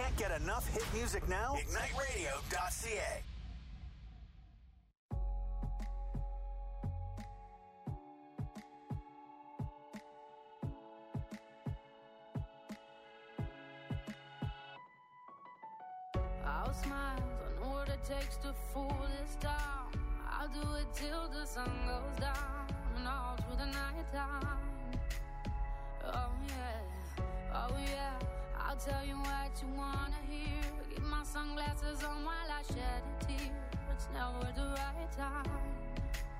Can't get enough hit music now? IgniteRadio.ca. I'll smile, I know what it takes to fool this town. I'll do it till the sun goes down and all through the night time. Oh yeah, I'll tell you what you wanna hear. Keep my sunglasses on while I shed a tear. It's never the right time.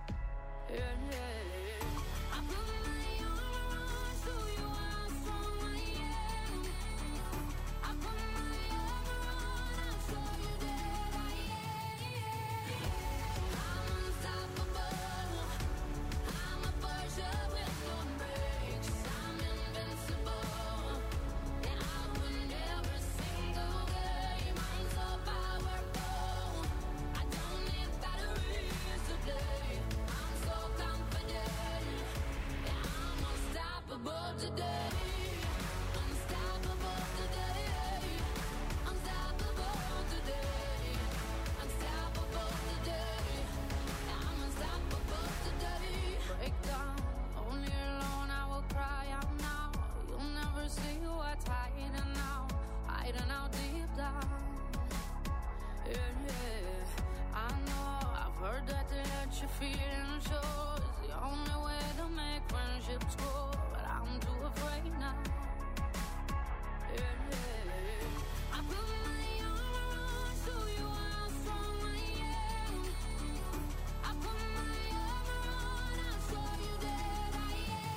Yeah. I put my armor on so you are strong I am. I put my armor on, I'll show you that I am. I'm unstoppable. I'm a Porsche with no brakes. I'm invincible. And I win every single game. I'm so powerful. I don't need batteries to play. I'm so confident. Yeah, I'm unstoppable today. Unstoppable today. Unstoppable today. Unstoppable today. Yeah, I'm unstoppable today. Break down, only alone I will cry out now. You'll never see what's hiding out deep down. Yeah, I know, I've heard that to let you feel and show is the only way to make friendships grow, but I'm too afraid now. Yeah, I put my armor on so you are strong I am. I put my armor on, I'll show you that I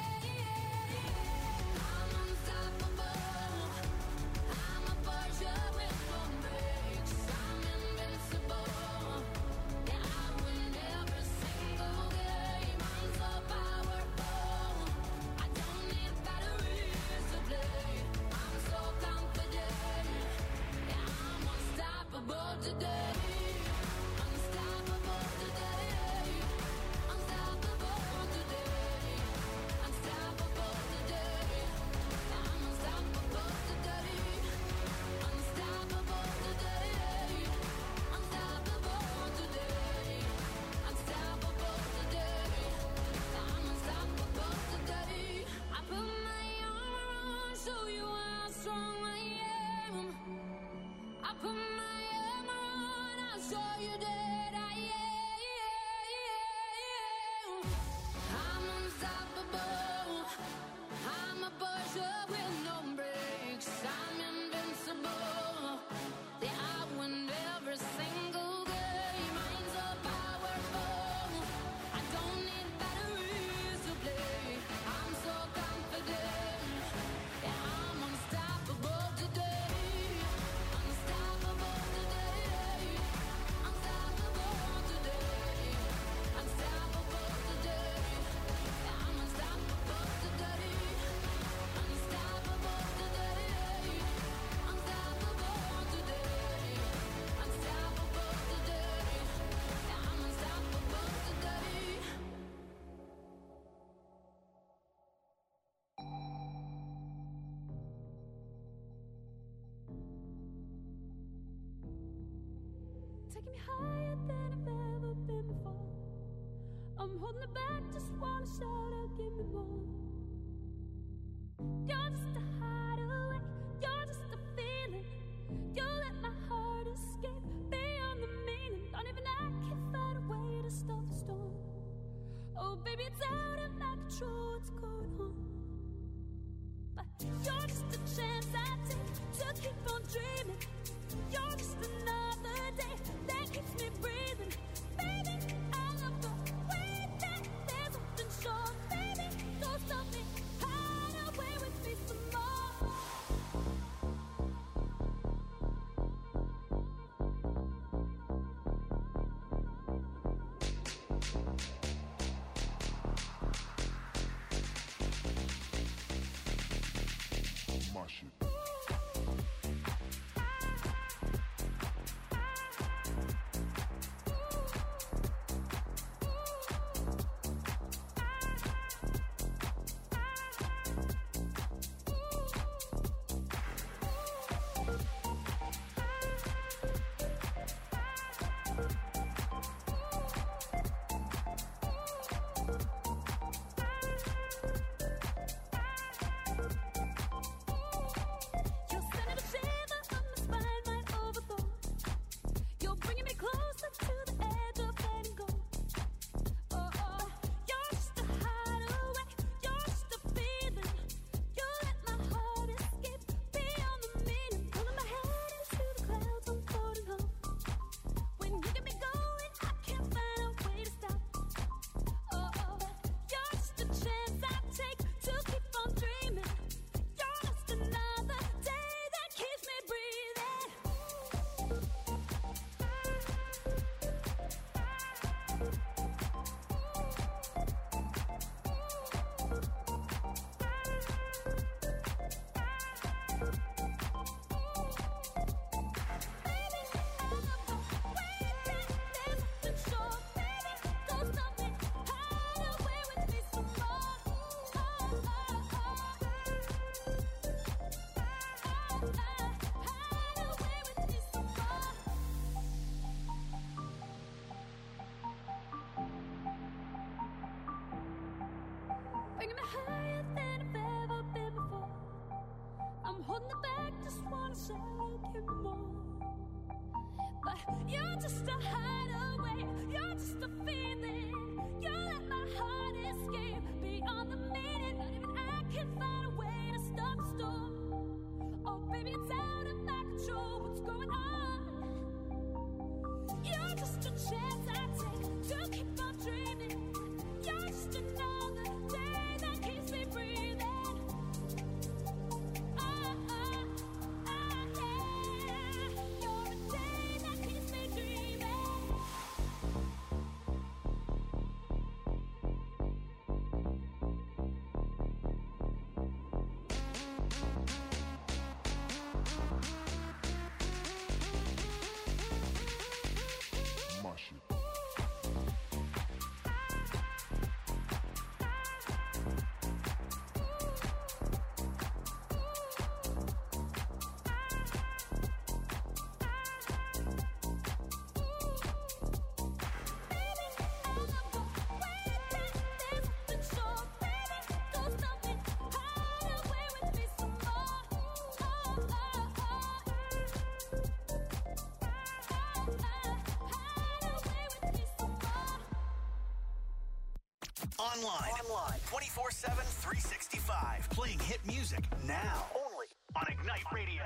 am. I'm unstoppable. I'm a Porsche with no brakes. I'm invincible. Yeah, I win every single game. I'm so powerful. I don't need batteries to play. I'm so confident. Yeah, I'm unstoppable today. Unstoppable today. Unstoppable today. Unstoppable today. I'm unstoppable today. Unstoppable today. Unstoppable today. Unstoppable today. I'm unstoppable today. I put my armor on so you are strong I am. I put my armor on, I'll show you that I am. I'm unstoppable. I'm a Porsche with no brakes. I'm invincible. Yeah, I win every single game. I'm so powerful. I don't need batteries to play. I'm so confident. Yeah, I'm unstoppable today. Unstoppable today. Unstoppable today. Unstoppable today. Yeah, I'm unstoppable today. Unstoppable today. Unstoppable today. Unstoppable today. Yeah, I'm unstoppable today. Taking me higher than I've ever been before. I'm holding it back, just wanna shout out, give me more. You're just a hideaway, you're just a feeling. You let my heart escape beyond the meaning. Don't even I can find a way to stop the storm. Oh baby, it's out of my control what's going on. But you're just a chance I take to keep on dreaming. You're just another day that keeps me breathing. Baby, I love the way that there's something sure. Baby, don't stop me, hide away with me some more. My shit. from the back, just wanna shake you more. But you're just a hideaway, you're just a feeling. You let my heart escape beyond the meaning. Not even I can find a way to stop the storm. Oh, baby, it's out of my control. What's going on? You're just a chance I take to keep on dreaming. You're just another day that keeps me breathing. Yeah. You're a day that keeps me dreaming. Mash it. Online 24/7, 365. Playing hit music now. Only on Ignite Radio.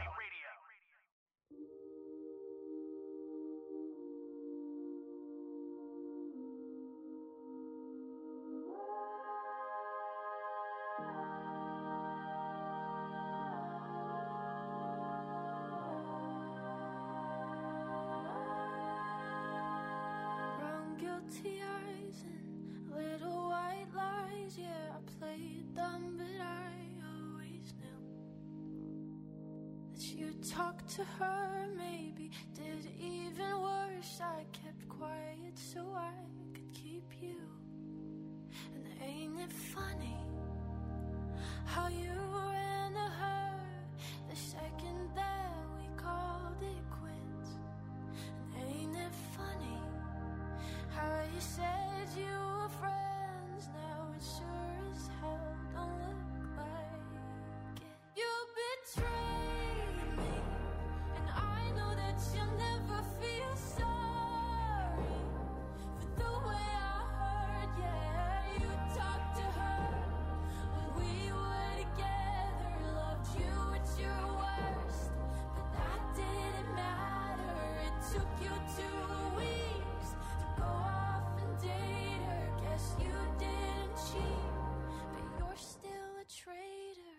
Brown guilty eyes and little white lies. Yeah, I played dumb, but I always knew that you'd talk to her. Maybe did even worse. I kept quiet so I could keep you. And ain't it funny how you ran to her the second that we called it quits? And ain't it funny how you said you were friends? Now it sure as hell don't look like it. You betrayed me, and I know that you'll never feel sorry for the way I hurt. Yeah, you talked to her when we were together, loved you at your worst, but that didn't matter. It took you 2 weeks to go off and date her. Guess you didn't cheat, but you're still a traitor.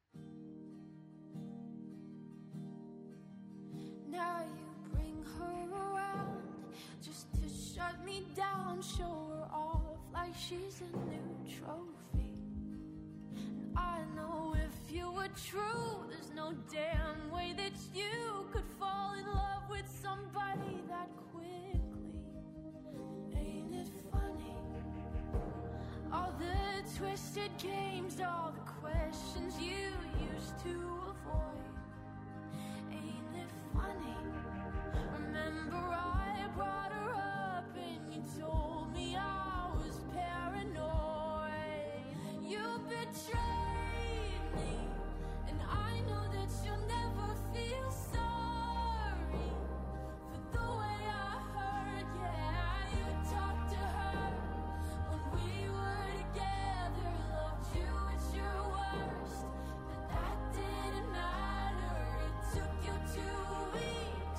Now you bring her around just to shut me down, show her off like she's a new trophy. And I know if you were true, there's no damn way that you could fall in love with somebody that quickly. Ain't it funny? All the twisted games, all the questions you used to avoid. Ain't it funny? Remember I brought her up and you told me I was paranoid. You betrayed me, and I know that you'll never feel sorry for the way I hurt. Yeah, you talked to her when we were together, loved you at your worst, but that didn't matter. It took you 2 weeks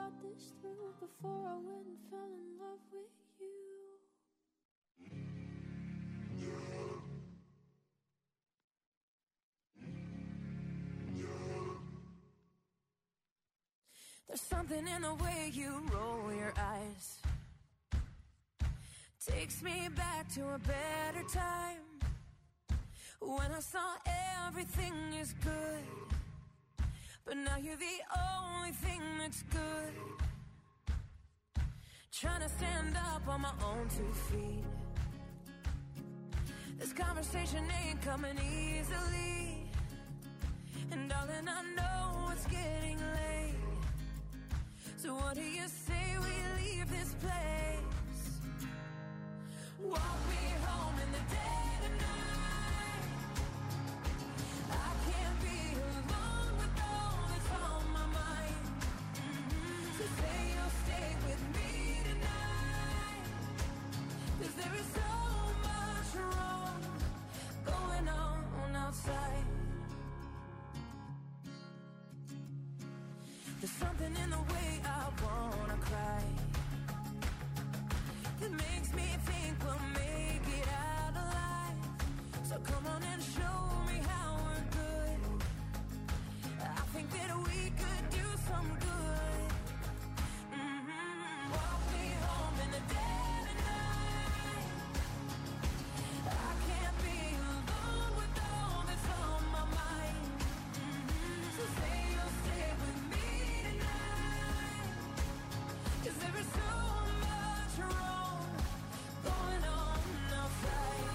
thought this through before I went and fell in love with you. There's something in the way you roll your eyes. Takes me back to a better time, when I saw everything is good. But now you're the only thing that's good. Trying to stand up on my own 2 feet. This conversation ain't coming easily. And darling, I know it's getting late. So what do you say we leave this place? Walk me home in the dead of night. I can't be alone with all that's on my mind. So say you'll stay with me tonight. 'Cause there is so much wrong going on outside. There's something in the way I wanna cry that makes me think we'll make it out alive. So come on and show me how we're good. I think that we could do some good. Walk me home in the dead of night. I can't be alone with all that's on my mind. So say you'll stay with me tonight. 'Cause there is so much wrong going on outside.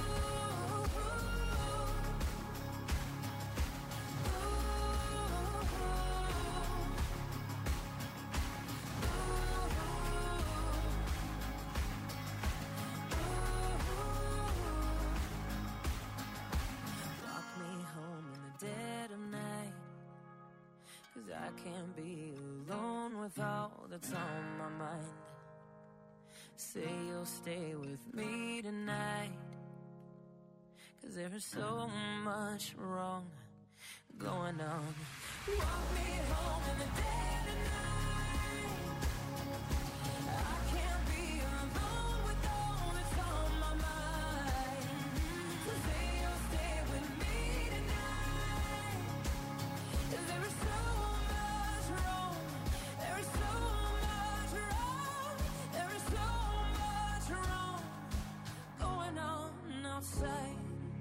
Walk me home in the dead of night. 'Cause I can't be alone with all that's on my mind. Say you'll stay with me tonight. 'Cause there is so much wrong going on. Walk me home in the dead of night. I can't be alone with all that's on my mind. So say you'll stay with me tonight. 'Cause there is so much wrong. There is so much wrong. There is so much wrong going on outside.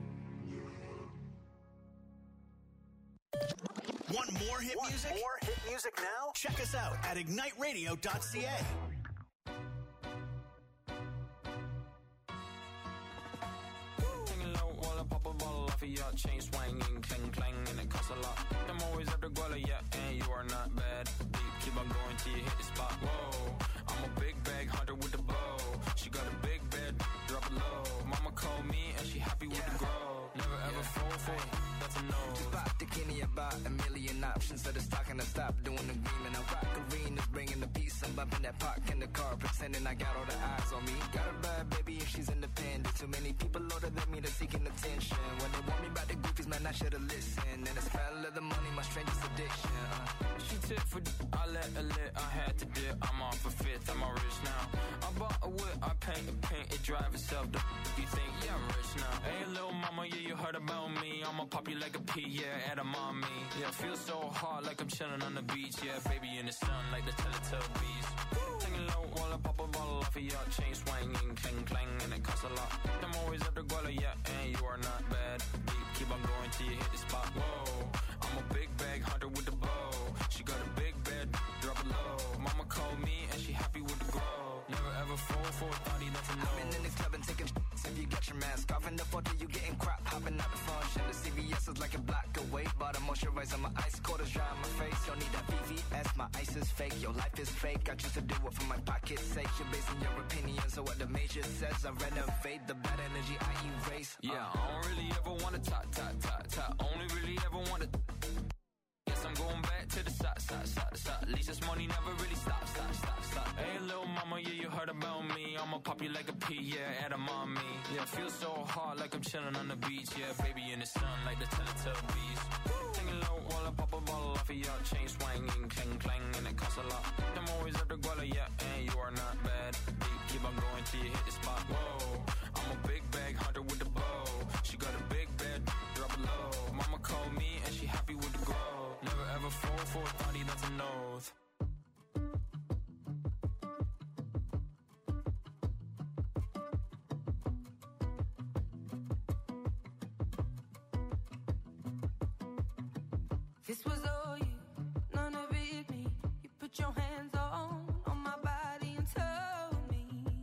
Want more hit music? More hit music now? Check us out at igniteradio.ca. Hanging low while I pop a bottle off of your chain swinging, clang clang, and it costs a lot. I'm always at the guala, yeah, and you are not bad. Deep, keep on going till you hit the spot. Whoa, I'm a big bag hunter with the bow. She got a big bed, drop it low. Mama called me and she happy with the grow. Never ever fall for it, that's a no. Just bought the Kenny about a million options. So the stock and I stop doing the agreement. I rock arenas, bringing the peace. I'm bumping that park in the car, pretending I got all the eyes on me. Got a bad baby and she's independent. Too many people older than me, they're seeking attention. When they want me about the goofies, man, I should've listened. And the smell of the money, my strangest addiction. She tip for I let her lit, I had to dip. I'm off a fifth, I'm all rich now. I bought a whip, I paint it drive itself. You think, yeah, I'm rich now. Hey, little mama, yeah, you heard about me. I'ma pop you like a pea, yeah, at a mommy. Yeah, feel so hot like I'm chilling on the beach. Yeah, baby in the sun like the Teletubbies. Hanging low while I pop a bottle off of your chain swinging, clang clang, and it costs a lot. I'm always at the guala, yeah, and you are not bad. Deep, keep on going till you hit the spot. Whoa, I'm a big bag hunter with the bow. She got a big bed, drop it low. Mama called me and she happy with the grow. Never ever fall for a thotty, that's a no. I've been in the club and taking if you get your mask off in the photo, you getting crap. Hopping out the function, the CVS is like a block away. Bought a moisturizer, my ice cold is dry on my face. Don't need that VVS, my ice is fake. Your life is fake, I choose to do it for my pocket's sake. You're basing your opinion, so what the major says, I renovate the bad energy I erase. Yeah, I don't really ever wanna top. Only really ever wanna. Guess I'm going back to the side. At least this money never really stop. Hey, little mama, yeah, you heard about me. I'ma pop you like a pea, yeah, at a mommy. Yeah, feel so hot like I'm chilling on the beach. Yeah, baby in the sun like the Teletubbies. Hanging low while I pop a bottle off for your chain swinging, clang clang, and it costs a lot. Them always at the guala, yeah, and you are not bad. Deep, keep on going till you hit the spot. Whoa, I'm a big bag hunter with the bow. She got a big bed, drop it low. Mama called me and she happy with the grow. Never ever fall for a thotty, that's an oath. This was all you, none of it me. You put your hands on my body and told me.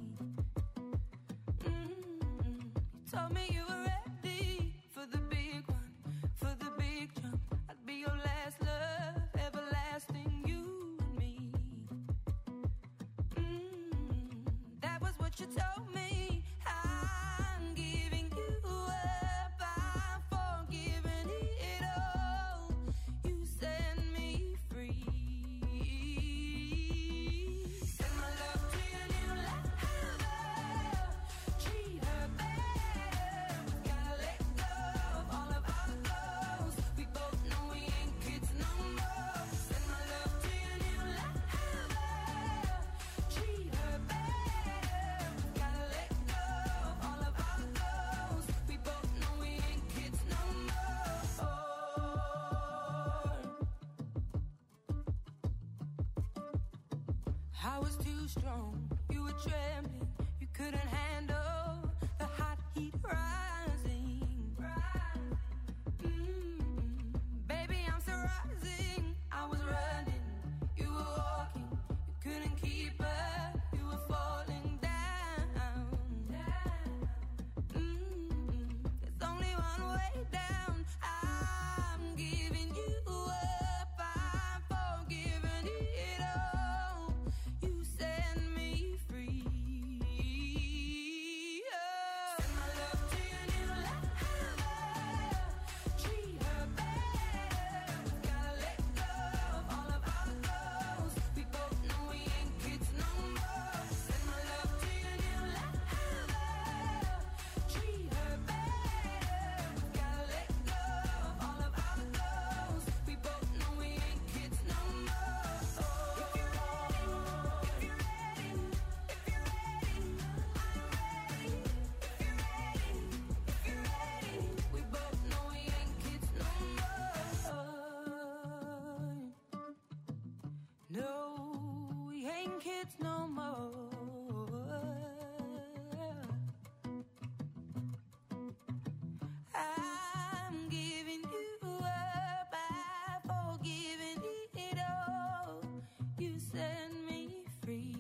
You told me you were ready for the big one, for the big jump. I'd be your last love, everlasting, you and me. That was what you told me. I'm giving you up, I'm forgiving it all. You set me free. Send my love to your new lover. Treat her better. Gotta let go of all of our goals. We both know we ain't kids no more. Send my love to your new lover. Treat her better. Gotta let go of all of our goals. We both know we ain't kids no more. I was too strong, you were trembling, you couldn't handle the hot heat rising. Baby, I'm still rising. I was running, you were walking, you couldn't keep up, you were falling down. There's only one way down. I'm giving you up, I'm forgiving it all. You set me free. Send my love to your new lover. Treat her better. Gotta let go of all of our goals. We both know we ain't kids no more. Send my love to your new lover. Treat her better. Gotta let go of all of our goals. We both know we ain't kids no more. If you're ready, if you're ready, if you're ready, I'm ready. If you're ready, if you're ready, we both know we ain't kids no more. No, we ain't kids no more. I'm giving you up, I'm forgiving it all. You set me free.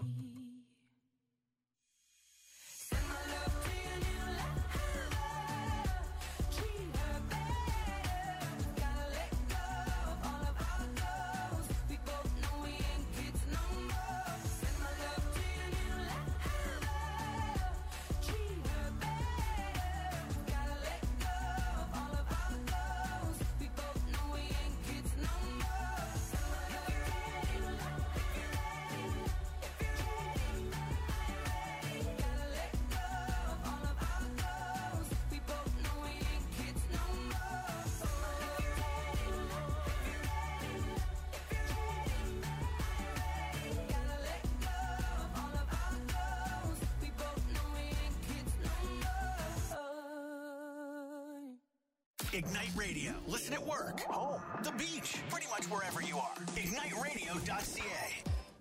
Send my love to your new lover. Treat her better. Gotta let go of all of our goals. We both know we ain't kids no more. Send my love to your new lover. Treat her better. Gotta let go of all of our goals. We both know we ain't kids no more. Send my love to your new lover. If you're ready, if you're ready, I'm ready. Gotta let go of all of our goals. We both know we ain't kids no more. If you're ready, if you're ready, if you're ready, I'm ready. Gotta let go of all of our goals. We both know we ain't kids no more. Ignite Radio. Listen at work, home, the beach, pretty much wherever you are. IgniteRadio.ca.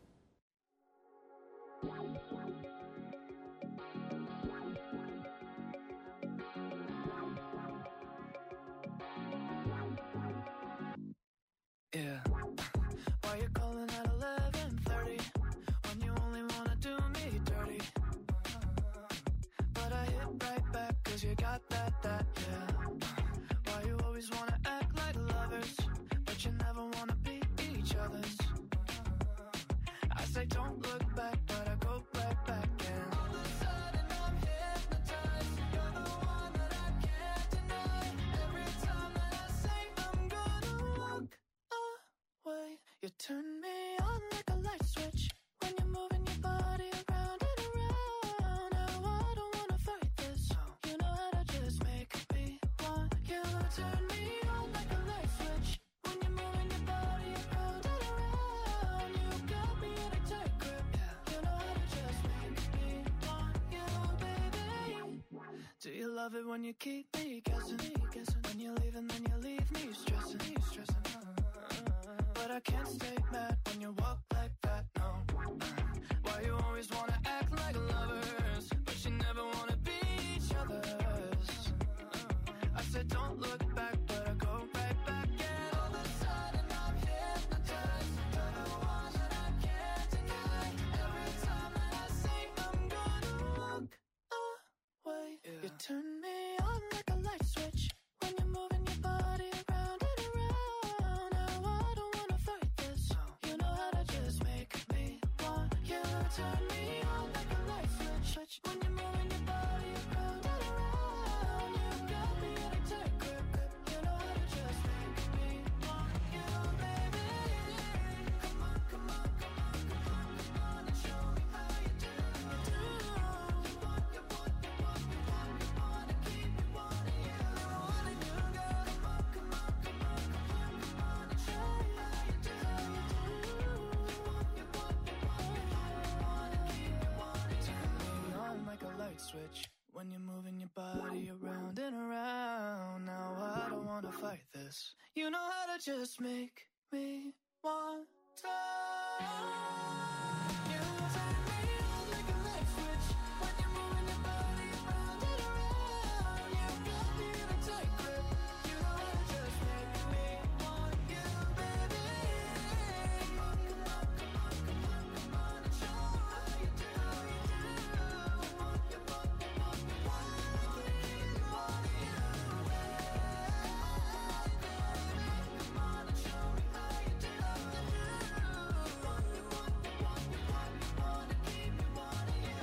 Yeah. Why you calling at 11:30 when you only wanna do me dirty? But I hit right back 'cause you got that, yeah. Why you always wanna act like lovers, but you never wanna be each other's? I say don't look back, but I go right back and all of a sudden I'm hypnotized. You're the one that I can't deny. Every time that I say I'm gonna walk away, you turn me on like a light switch when you're moving your body around and around. Now I don't wanna fight this. You know how to just make me want you. Turn me on like a light switch when you're moving your body love it when you keep me guessing. When you leave and then you leave me stressing. But I can't stay mad when you walk like that, no. Why you always wanna act like lovers, but you never wanna be each other's. I said don't look back, but I go right back. And all of a sudden I'm hypnotized. You're the one that I can't deny. Every time that I say I'm gonna walk away, you turn me on like a light switch. When you're moving your body around and around. Now I don't wanna fight this. You know how to just make me want you. Turn me on like a light switch. When you're moving your body around and around. You got me in a tight grip. You know how to just make me want you, baby. Come on, come on, come on, come on, come on, and show me how you do. You want, you want, you want, you want, you want to keep me wanting you. Wanting you, girl. Come on, come on, come on, come on, come on, and show me how you do. You want, you want, you want, you want, you want to keep me wanting you. Turn me on like a light switch. When you're moving your body around and around. Now I don't wanna fight this. You know how to just make me want to. You turn me on like a light switch. When you're moving your body around and around. You got me in a tight grip. You know how to just make me want you, baby. Come on, come on, come on, come on, come on, and show me how you do. You want, you want, you want, you want, you want to keep me wanting you. Come on and show me how you do. You want, you want, you want, you want, you want to keep me wanting you.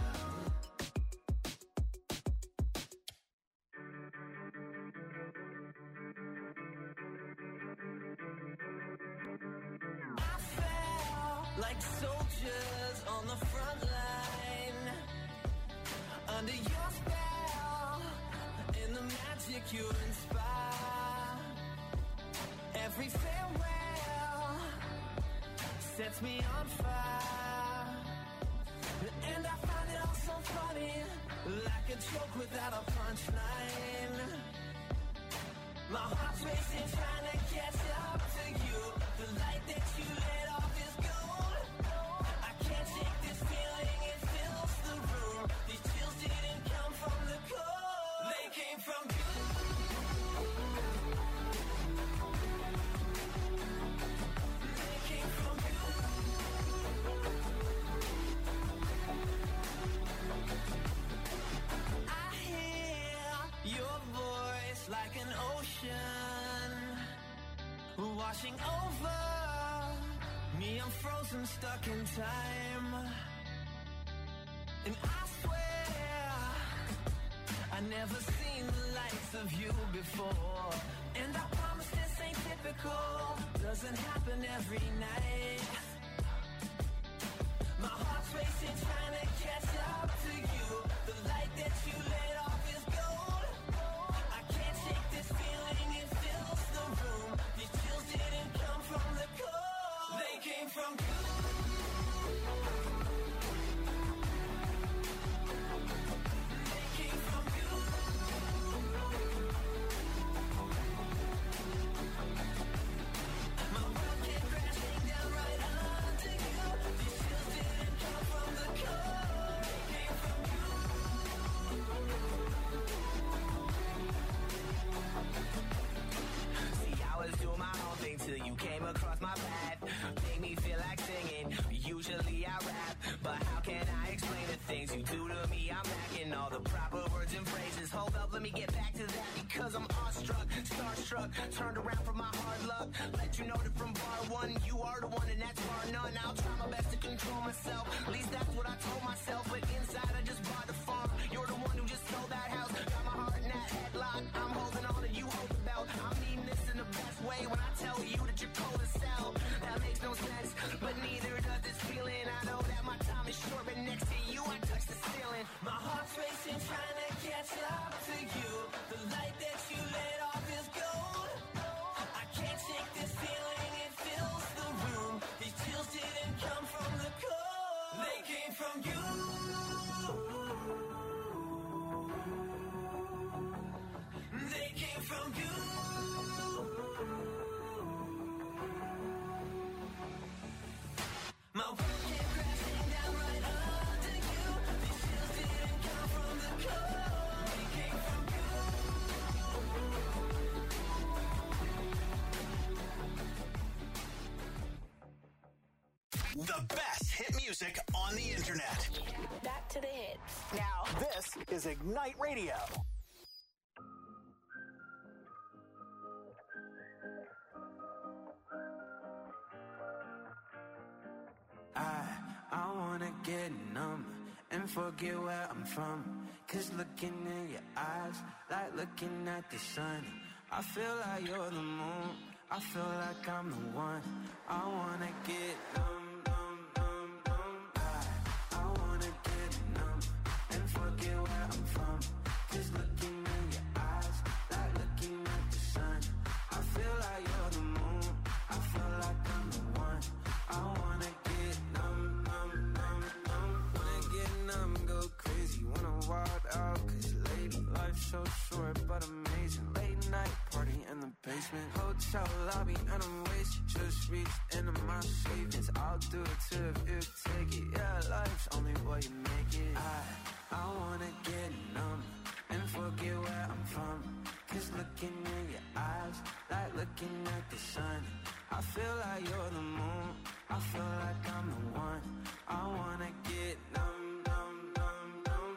I fell like soldiers on the front line, under your spell, in the magic you inspire. Every farewell sets me on fire, and I find it all so funny, like a joke without a punchline. My heart's racing, trying to catch up to you. The light that you lit off is gold. I can't shake this feeling, it fills the room. These chills didn't come from the cold, they came from you. They came from you. I hear your voice like an ocean washing over me. I'm frozen, stuck in time, and I swear I never seen the likes of you before. And I promise this ain't typical, doesn't happen every night. My heart's racing, trying to catch up to you. The light that you lit off is gold. I can't shake this feeling, it fills the room. These chills didn't come from the cold, they came from you. They came from you. My world came crashing down right under you. These chills didn't come from the cold, they came from you. See, I was doing my own thing till you came across my path. Made me feel like singing. Usually I rap, but how can I explain the things you do to me? I'm lacking all the proper words and phrases. Hold up, let me get back to that, because I'm awestruck, starstruck, turned around from my hard luck. Let you know that from bar one, you are the one and that's bar none. I'll try my best to control myself, at least that's what I told myself. But inside I just bought the farm. You're the one who just sold that house. Got my heart in that headlock. I'm holding on and you hold the belt. I'm needing this in the best way when I tell you that you're cold as hell. That makes no sense, but neither does this feeling. I know that my time is short, but next to you I touch the ceiling. My heart's racing, trying to catch up to you. The light that you lit off is gold. I can't shake this feeling, it fills the room. These chills didn't come from the cold, they came from you. The best hit music on the internet. Back to the hits. Now, this is Ignite Radio. I wanna get numb and forget where I'm from. Cause looking in your eyes, like looking at the sun. I feel like you're the moon, I feel like I'm the one. I wanna get numb, numb, numb, numb. I wanna get numb and forget where I'm from. Cause looking in your eyes, like looking at the sun. I feel like you're the moon, I feel like I'm the one. I wanna get numb, numb, numb, numb. Wanna get numb, go crazy, wanna wild out. Cause lady, life's so short but amazing. Late night party in the basement, hotel lobby and I'm wasted. Just reached into my savings, I'll do it too if you take it. Yeah, life's only what you make it. I wanna get numb and forget where I'm from. Cause looking in your eyes, like looking at the sun. I feel like you're the moon, I feel like I'm the one. I wanna get numb, numb, numb, numb.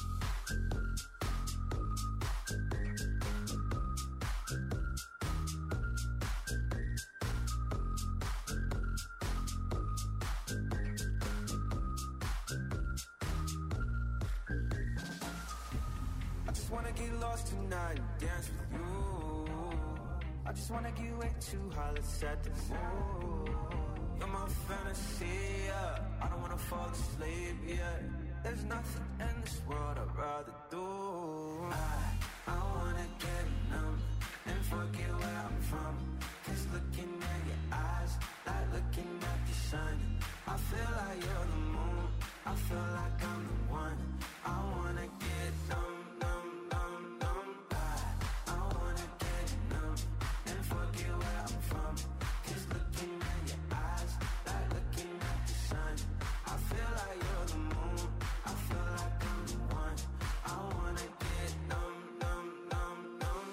I just wanna get lost tonight and dance with you. I just wanna get way too high, let's set the mood. You're my fantasy, yeah. I don't wanna fall asleep, yeah. There's nothing in this world I'd rather do. I wanna get numb and forget where I'm from. Cause looking at your eyes, like looking at the sun. I feel like you're the moon, I feel like I'm the one. I wanna get numb, numb, numb, numb. I wanna get numb and forget where I'm from. Cause looking at your eyes, like looking at the sun. I feel like you're the moon, I feel like I'm the one. I wanna get numb, numb, numb, numb.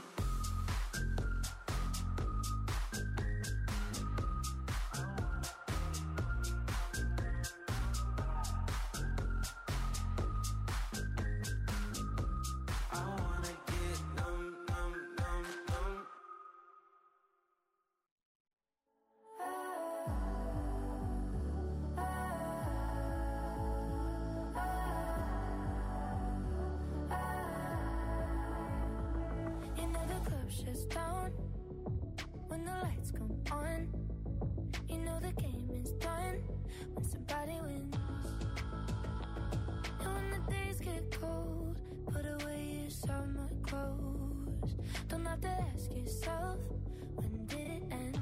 I wanna get numb, numb, numb, numb. You know the club shuts down when the lights come on. You know the game is done when somebody wins. And when the days get cold, put away your summer clothes. Don't have to ask yourself, when did it end?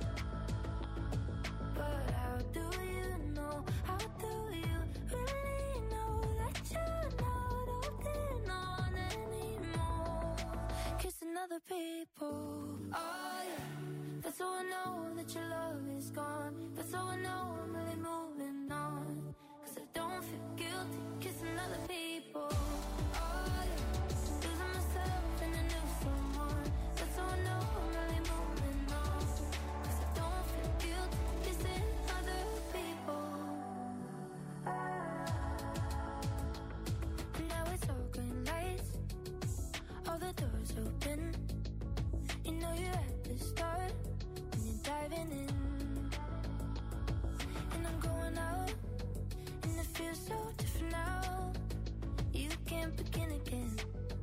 But how do you know? How do you really know that you're not holding on anymore? Kissing other people. Oh yeah, that's how I know that your love is gone. That's how I know I'm really moving on. Cause I don't feel guilty kissing other people. Oh yeah, losing myself in a new someone. That's how I know I'm really moving on. Cause I don't feel guilty kissing other people. And now it's all green lights, all the doors open. You know you're at the start when you're diving in. And I'm going out, and it feels so different now. You can't begin again.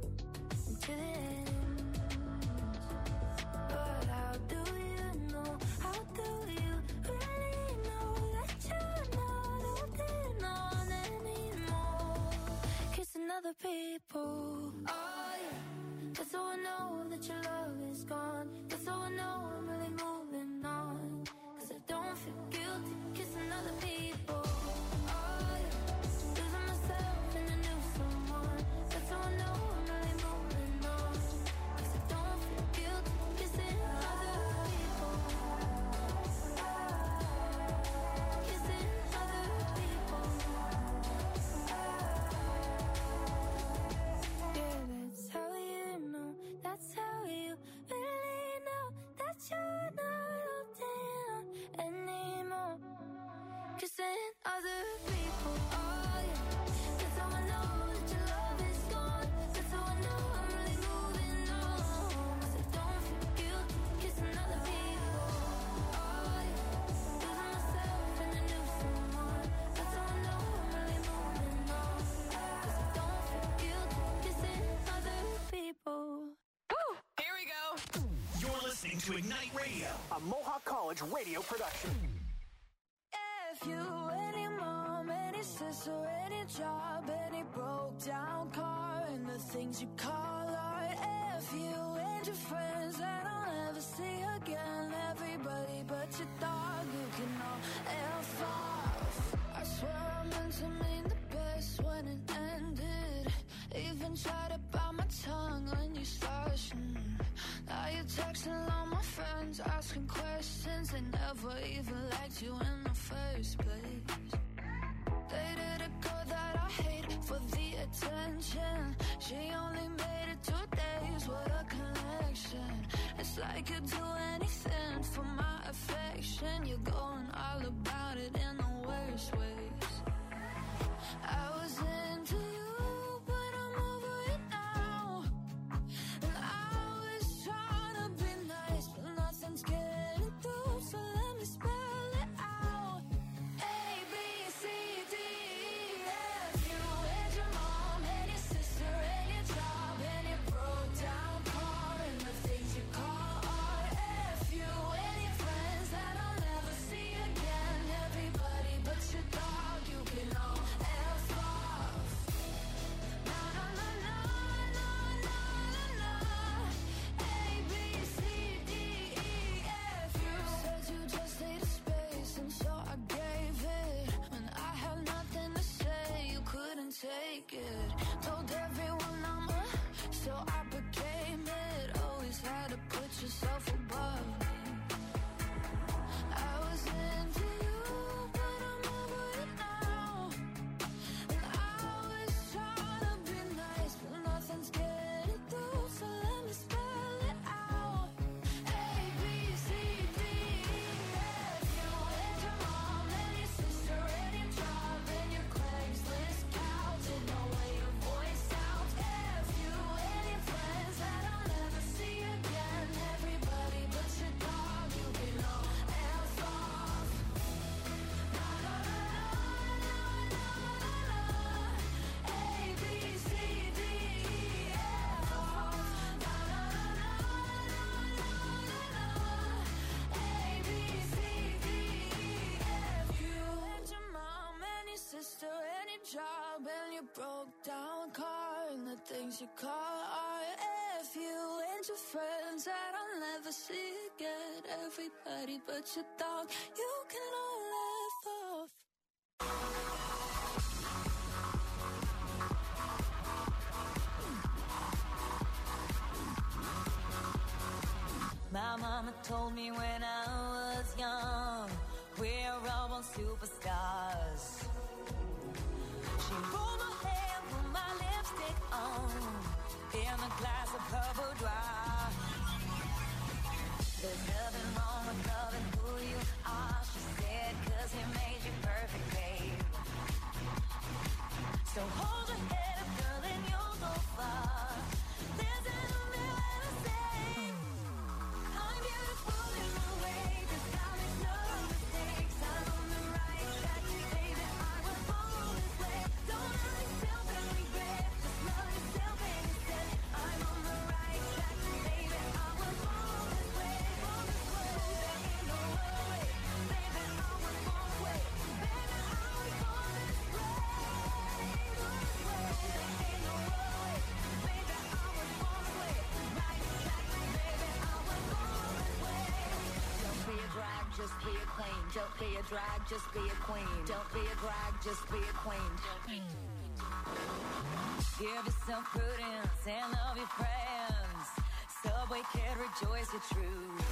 to Ignite Radio, a Mohawk College radio production. If you, any mom, any sister, any job, any broke down car, and the things you call art. If you and your friends that I'll never see again, everybody but your dog, you can all F off. I swear I meant to mean the best when it ended. Even tried to bite my tongue when you started. Now you're texting all my friends, asking questions. They never even liked you in the first place. Dated a girl that I hate for the attention. She only made it 2 days with a connection. It's like you'd do anything for my affection. You're going all about it in the worst ways. I was into you, but I'm over it now. And I was trying to be nice, but nothing's getting through. So let me spell it out. A, B, C, D, E, F. You and your mom and your sister and your job and your broke down car and the things you call art. F. You and your friends that I'll never see again. Everybody but your dog, you can all F off. Na na na na na na na na. A, B, C, D, E, F. You said you just needed space, and so I gave it. When I had nothing to say, you couldn't take it. Told everyone I'm a, so I became it. Always had to put yourself above me. I was into you, but I'm over it now. And I was trying to be nice, but nothing's getting through. So let me spell it out. A, B, C, D, E, F. You and your mom and your sister and your job and your Craigslist couch and the way your voice sounds. F. You and your friends that I'll never see again. Everybody but your dog, you can all F off. Na na na na na na na. A, B, C, D, E, F off. Na na na na na na na. A, B, C, D, E, F. You and your mom and your sister and your job and your broke down car and the things you call art. F. You and your friends that I'll never see again. Everybody but your dog, you can all F off. My mama told me when I was young, we're all born superstars. She rolled my hair, put my lipstick on, in a glass of her boudoir. There's nothing wrong with loving who you are, she said, 'cause he made you perfect, babe. So hold your head up, girl, and you'll go far. There's an umbrella to say, I'm beautiful in my way, 'cause I make no mistakes. I'm on the right track, baby, I was born this way. Don't hurt yourself and regret, just love yourself and you said, I'm on the right track, baby, I was born this way. There ain't no other way, baby, I was born this way. Baby, I was born this way. There ain't no other way, baby, I was born this way. Right track, baby, I was born this way. Don't be a drag, just be a queen. Don't be a drag, just be a queen. Don't be a drag, just be a queen. Give yourself prudence and love your friends. Subway kid, rejoice your truth.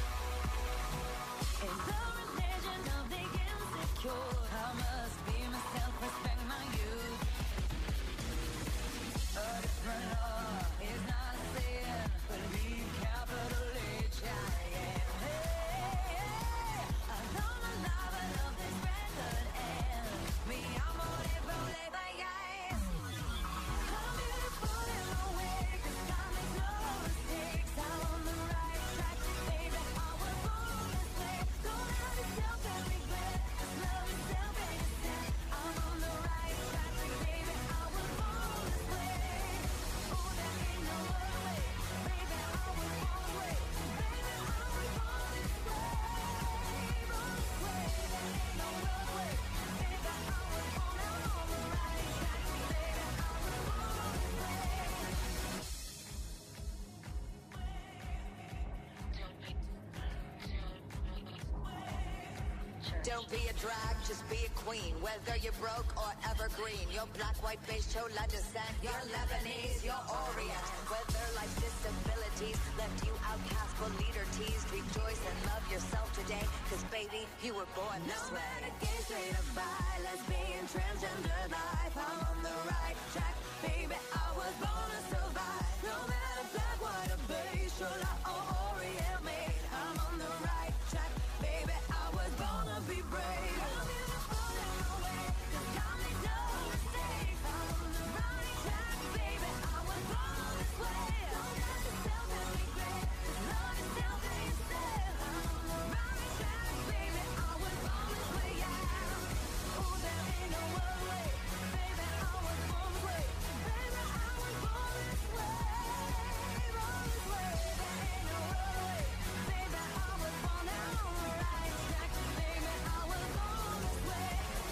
In the religion of the insecure, I must be myself, respect my youth. A different law is not a sin, believe capital H-I-M. Hey, I know my love, I love this record, and me, I'm on it, roll it by guys. I'm beautiful in my way, 'cause I make no mistakes. I'm on the right track, baby, I was born this way. Don't hurt yourself and regret, just love yourself and you said, I'm on the right track, baby, I was born this way. Ooh, be a drag, just be a queen. Whether you're broke or evergreen, you're black, white, beige, chola descent. You're Lebanese, you're Orient. Whether life's disabilities left you outcast but leader teased, rejoice and love yourself today, cause baby, you were born this way. No matter gay, straight or bi, lesbian, transgender life, I'm on the right track, baby, I was born to survive. No matter black, white or beige, chola or Orient made, I'm on the right track, baby, I was born to be brave. I'm beautiful in my way, cause God made no mistakes. I'm on the right track, baby, I was born this way. Don't doubt yourself and be great, just love yourself and yourself. I'm on the right track, baby, I was born this way, yeah. Oh, there ain't no other way, baby, I was born this way. Baby, I was born this way, born this way. There ain't no other way, baby, I was born on the right track, baby, I was born this way.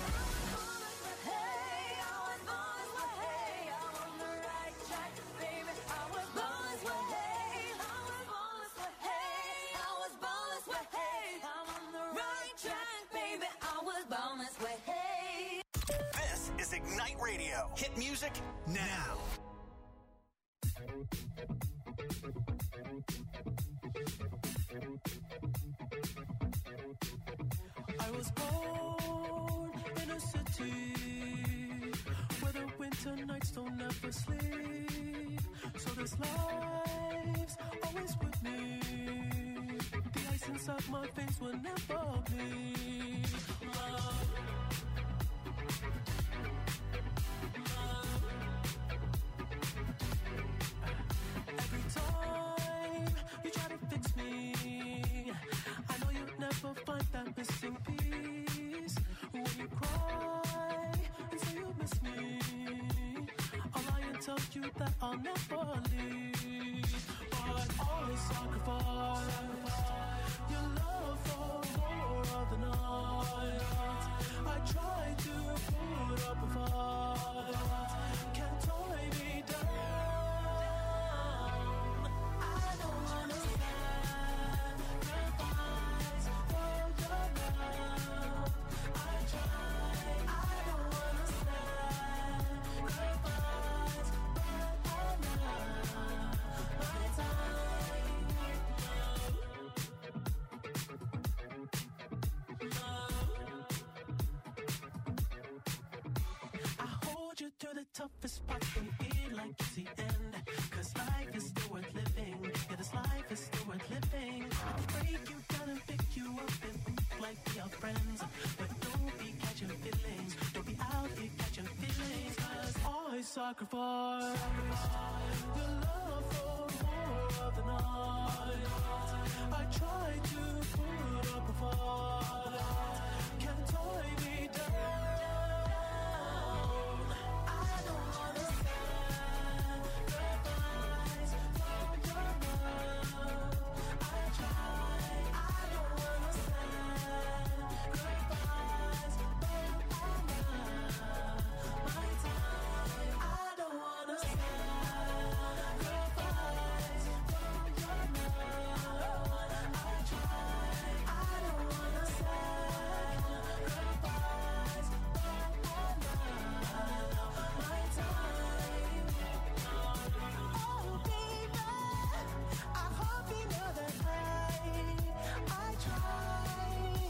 Hey, I was born this way, hey, I'm on the right track, baby, I was born this way, hey, I was born this way, hey, I was born this way, hey, I'm on the right track, baby, I was born this way, hey. This is Ignite Radio. Hit music now. I was born in a city where the winter nights don't ever sleep. So this life's always with me. The ice inside my veins will never bleed. Love. Every time you try to fix me, I know you'll never find that missing piece. When you cry and say you miss me, I'll lie and tell you that I'll never leave. But always sacrifice your love for more of the night. I try to put up a fight, can't tie me down. I don't wanna sacrifice for your love. I try, I don't wanna sacrifice, but I love my time. I hold you through the toughest part and feel like it's the end. Cause life is still worth living. Yeah, this life is still worth living. I can break you down and pick you up and think like we are friends. But don't be catching feelings. Don't be out here catching feelings. Cause I sacrifice your love for more of the night. I try to put up a fight, can't tie me down. I don't wanna sacrifice for your love. I try, I don't wanna sacrifice, but I love my time. I don't wanna sacrifice for your love. I try, I don't wanna sacrifice, but I love my time. Oh baby, I hope you know that I try.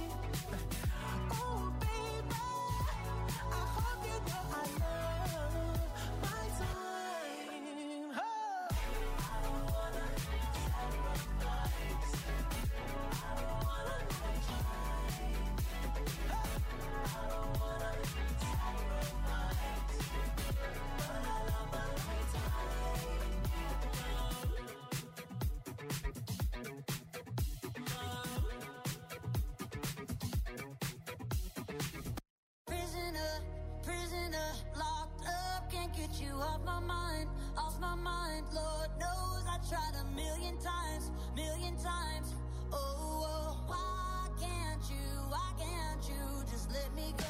Oh baby, I hope you know I love my time. Oh. I don't wanna sacrifice. I don't wanna try. I don't wanna sacrifice, but I love my time. Prisoner, prisoner, locked up, can't get you off my mind, Lord knows I tried a million times, oh, why can't you just let me go?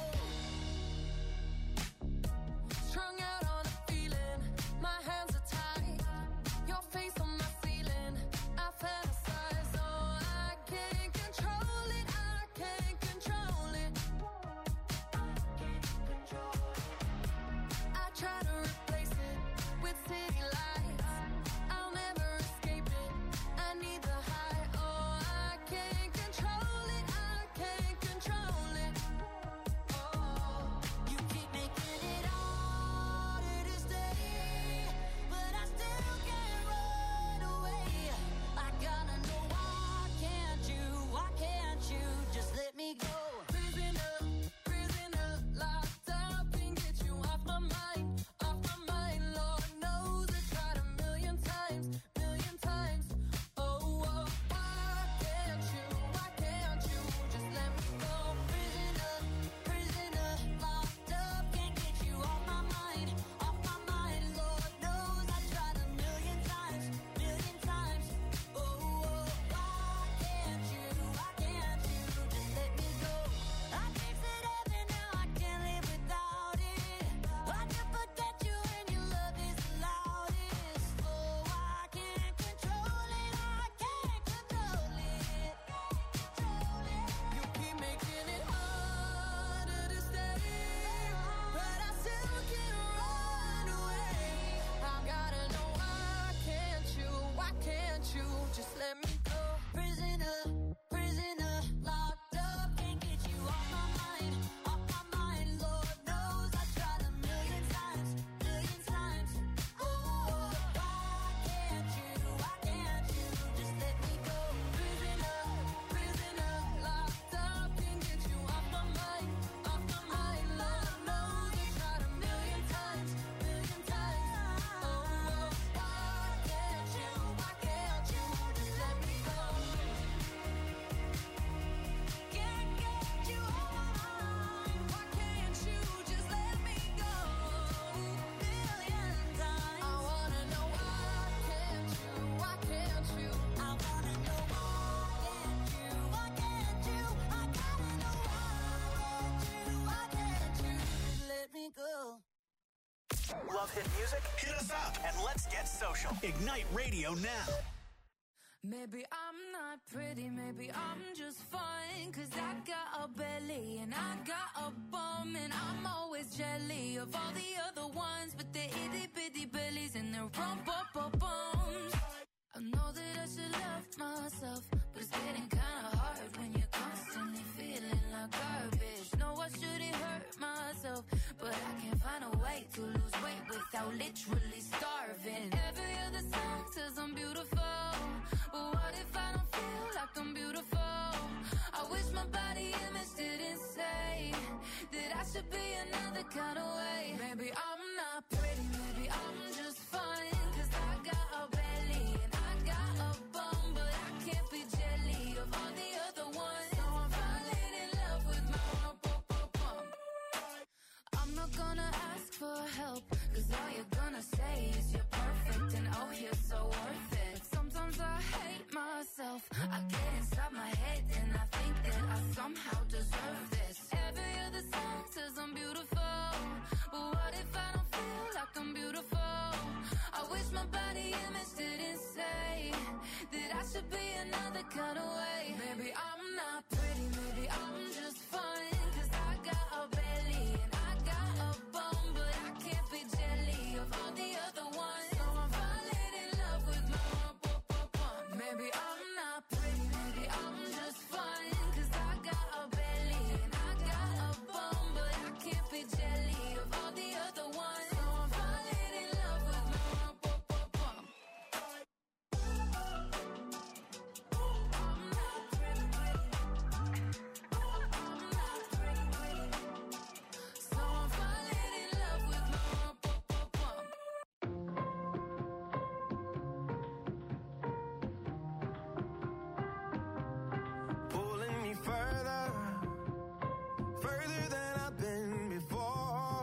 Strung out on a feeling, my hands are tied, your face on my ceiling, I fantasize, oh, I can't control it, Love hit music? Hit us up and let's get social. Ignite Radio now. Maybe I'm not pretty, maybe I'm just fine. Cause I got a belly and I got a bum. And I'm always jelly of all the other ones with their itty bitty bellies and their rump-up-bums. I know that I should love myself, but it's getting kinda hard when you're constantly feeling like garbage. No, I shouldn't hurt myself, but I can't find a way to lose weight without literally starving. Every other song says I'm beautiful, but what if I don't feel like I'm beautiful? I wish my body image didn't say that I should be another kind of way. Maybe I'm not pretty, maybe I'm just fine. Cause I got a belly and I got a bum, but I can't be jelly of all the other ones. So I'm falling in love with my rump-up-bum. I'm not gonna ask for help, cause all you're gonna say is you're perfect and oh you're so worth it. Sometimes I hate myself, I get inside my head and I think that I somehow deserve this. Every other song says I'm beautiful, but what if I don't feel like I'm beautiful? I wish my body image didn't say that I should be another kind of way. Maybe I'm not pretty, maybe I'm just fine. Cause I got a belly and I got a bum, but I can't be jelly of all the other ones. So I'm falling in love with my rump-up-bum. Maybe I'm not pretty, maybe I'm just fine. Cause I got a belly and I got a bum, but I can't be jelly of all the other ones. So I'm falling in love with my rump-up-bum. So I'm falling in love with my rump-up-bum. Pulling me further, further than I've been before,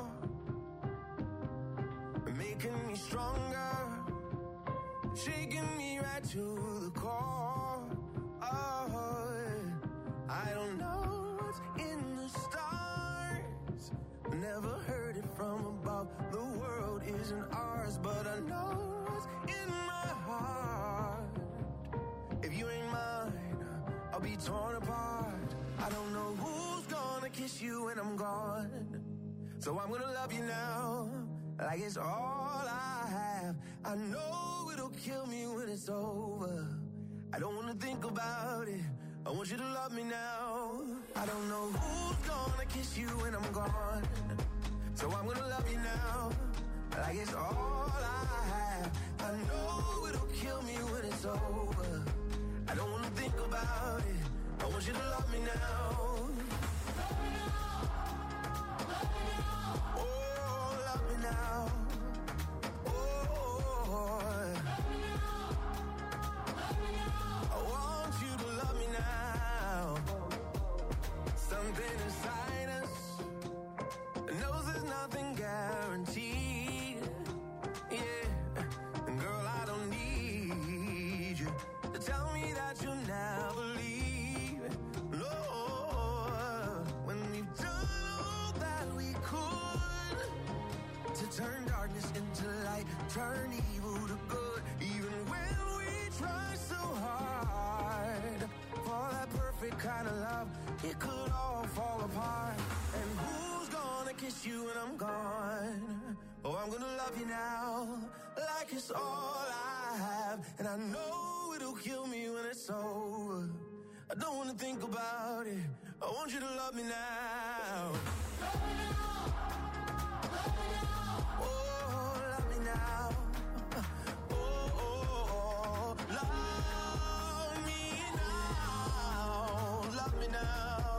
making me stronger, shaking me right to the core. Oh, I don't know what's in the stars, never heard it from above. The world isn't ours, but I know what's in my heart. If you ain't mine, I'll be torn apart. I don't know who's gonna kiss you when I'm gone, so I'm gonna love you now, like it's all I have. I know it'll kill me when it's over. I don't wanna think about it, I want you to love me now. I don't know who's gonna kiss you when I'm gone, so I'm gonna love you now, like it's all I have. I know it'll kill me when it's over. I don't wanna think about it, I want you to love me now. Oh, love me now. Oh, I want you to love me now. Something inside us knows there's nothing guaranteed. Yeah, and girl, I don't need you to tell me that you'll never leave. No, when we've done all that we could to turn darkness into light, turn evil to good, even when we try so hard for that perfect kind of love, it could all fall apart. And who's gonna kiss you when I'm gone? Oh, I'm gonna love you now, like it's all I have. And I know it'll kill me when it's over. I don't wanna think about it, I want you to love me now. Oh, love me now. Oh, love me now. Love me now.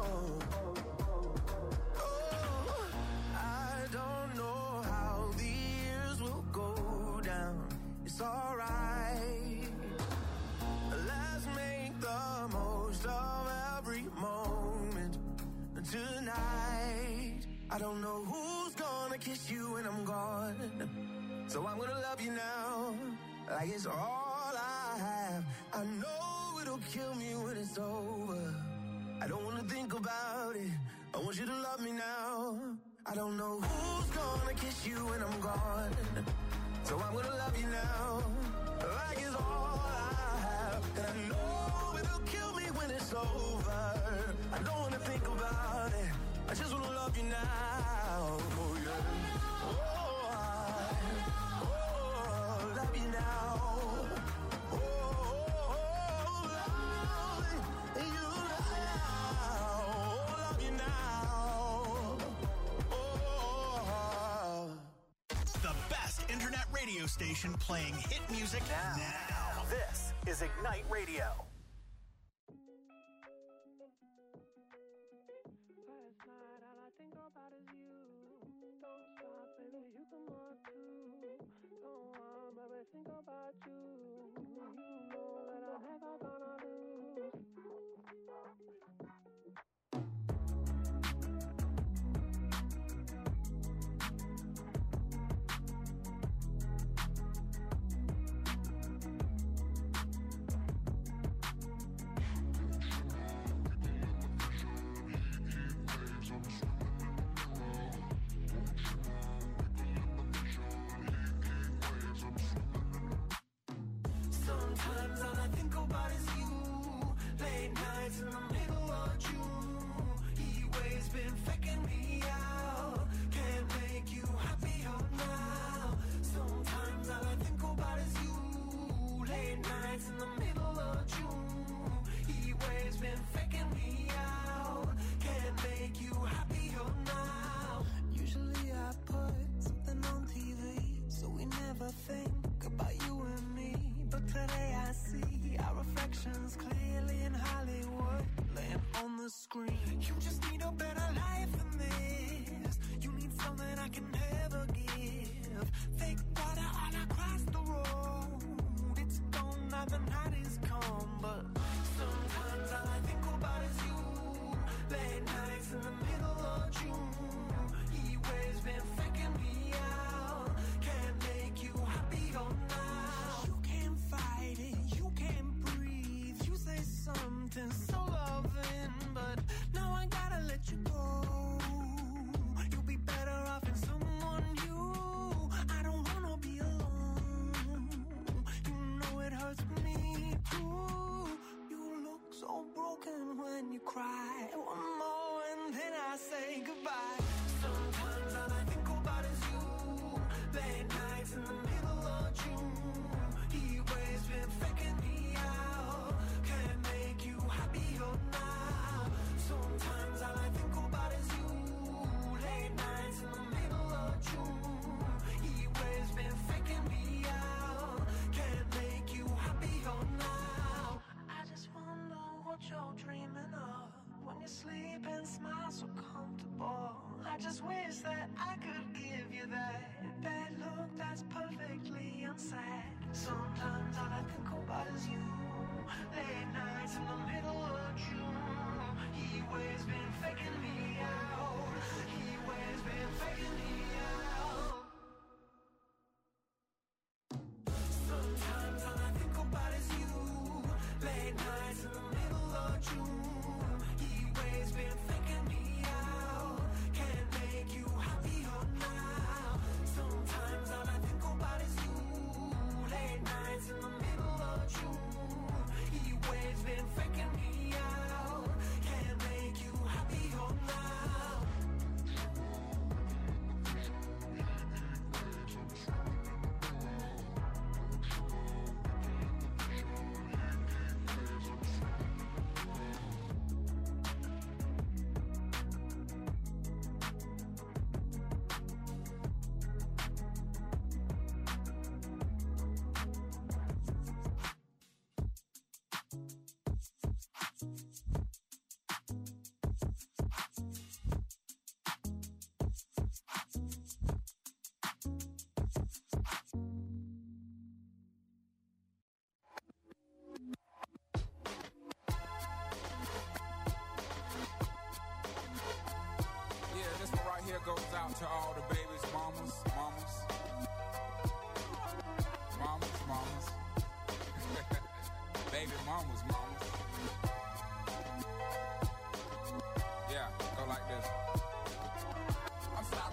Oh, I don't know how the years will go down. It's alright. Let's make the most of every moment tonight. I don't know who's gonna kiss you when I'm gone, so I'm gonna love you now, like it's all I have. I know it'll kill me when it's over. I don't wanna think about it, I want you to love me now, I don't know who's gonna kiss you when I'm gone. So I'm gonna love you now, like it's all I have. And I know it'll kill me when it's over. I don't wanna think about it, I just wanna love you now. Oh yeah, love you now. Internet radio station playing hit music now. This is Ignite Radio. Last night, all I think about is you. Don't stop, baby, you can walk too. Don't want, baby, think about you. You know that I'm never gonna lose. Sometimes all I think about is you. Late nights in the middle of June. He waves been faking me out. Can't make you happier now. Sometimes all I think about is you. Late nights in the middle of June. He waves been faking me out. Can't make you happier now. Usually I put something on TV, so we never think about you and me. But today I see our reflections clearly in Hollywood, laying on the screen. You just need a better life than this. You need something I can never give. Fake water all across the road. It's gone now, the night is come. But sometimes all I think about is you. Late nights in the middle of June. He waves been faking me out. Can't make you happier now. you can't fight it, you can't breathe. You say something so loving, but now I gotta let you go. You'll be better off in someone new. I don't wanna be alone. You know it hurts me too. You look so broken when you cry. One more and then I say goodbye. Sometimes all I think about is you. Late nights in the middle of June. He waves been faking me out. Can't make you happier now. Sometimes all I think about is you. Late nights in the middle of June. He waves been faking me out. Can't make you happier now. I just wonder what you're dreaming of when you sleep and smile so comfortable. I just wish that I could give you that look that's perfectly unsaid. Sometimes all I think about is you. Late nights in the middle of June. He waves been faking me out. He waves been faking me out. Sometimes all I think about is you. Late nights in the middle of June. He waves been faking me out. Can't make you happier now. Sometimes all I think about is you. Late nights in the middle of June. He waves been faking me out. Can't make you happier now. here goes out to all the babies, mamas. Baby mamas. Yeah, go like this. I'm fly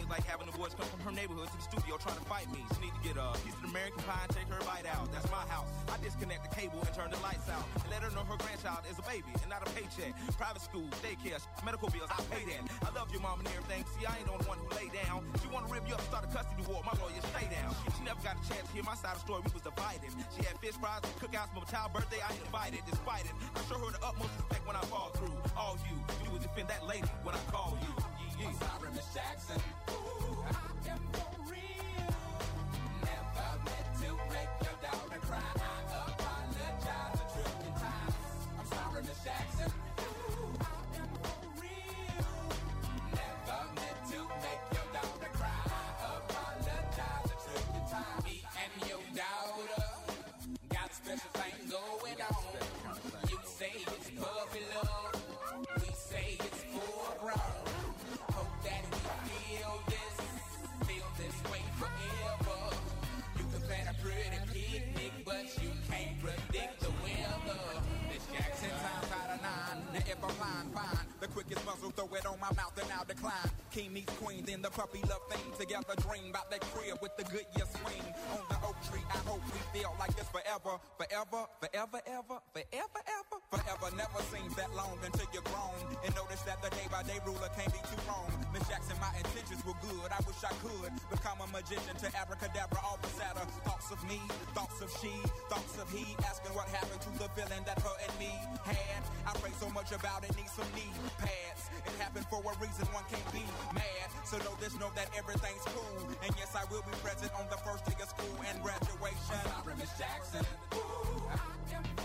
like having the boys come from her neighborhood to the studio trying to fight me. She need to get a piece of American pie and take her bite out. That's my house. I disconnect the cable and turn the lights out. And let her know her grandchild is a baby and not a paycheck. Private school, daycare, medical bills, I pay that. I love your mom and everything. See, I ain't the only one who lay down. She wanna rip you up, start a custody war. My lawyer, stay down. She never got a chance to hear my side of the story. We was divided. She had fish fries and cookouts for my child's birthday. I invited, despite it. I show her the utmost respect when I fall through. All you do is defend that lady when I call you. I'm sorry, Miss Jackson. Ooh, I am for real. Never meant to make your daughter cry. I apologize a trillion times. I'm sorry, Miss Jackson. Ooh, I am for real. Never meant to make your daughter cry. I apologize a trillion times. Me and your daughter got a special thing going on. You say it's puppy love. We say it's full grown. Hope that we feel this way forever. You can plan a pretty picnic, but you can't predict the weather. Miss Jackson, times out of 9. Now if I'm lying, fine. The quickest muzzle, throw it on my mouth and I'll decline. King meets queen, then the puppy love thing. Together dream about that crib with the good year swing. On the oak tree, I hope we feel like this forever. Forever, forever, ever, forever, ever. Forever never seems that long until you're grown. And notice that the day-by-day ruler can't be too wrong. Miss Jackson, my intentions were good. I wish I could become a magician to abracadabra, all the sadder. Thoughts of me, thoughts of she, thoughts of he. Asking what happened to the feeling that her and me had. I pray so much about it, need some knee pads. It happened for a reason, one can't be mad. So know this, know that everything's cool. And yes, I will be present on the first day of school and graduation. I'm sorry, Miss Jackson. Ooh, I am